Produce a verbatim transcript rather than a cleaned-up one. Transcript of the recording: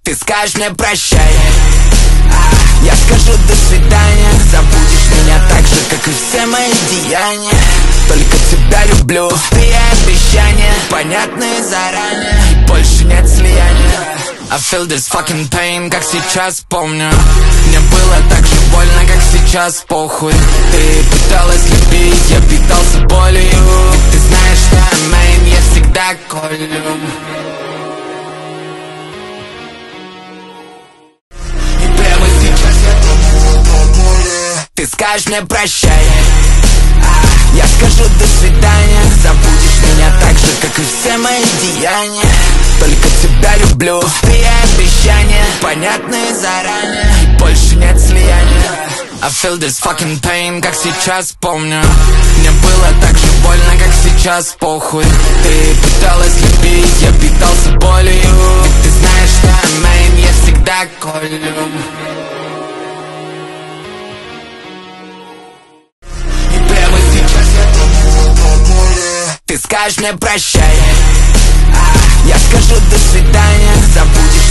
Ты скажешь мне прощай, я скажу до свидания. Забудешь меня так же, как и все мои деяния. Только тебя люблю, пустые обещания, понятные заранее, и больше нет слияния. I feel this fucking pain, как сейчас помню. Мне было так же больно, как сейчас, похуй. Ты пыталась любить, я питался болью. Ведь ты знаешь, что I'm main, я всегда колю. И прямо сейчас я думаю о боли. Ты скажешь мне прощай, я скажу до свидания. Забудешь меня так же, как и все мои деяния. Только тебя люблю, пустые обещания, понятные заранее, и больше нет слияния. I feel this fucking pain, как сейчас помню. Мне было так же больно, как сейчас, похуй. Ты пыталась любить, я питался болью. Ведь ты знаешь, что I'm main, я всегда колю. И прямо сейчас я думаю о боли. Ты скажешь мне прощай, я скажу до свидания. Забудешь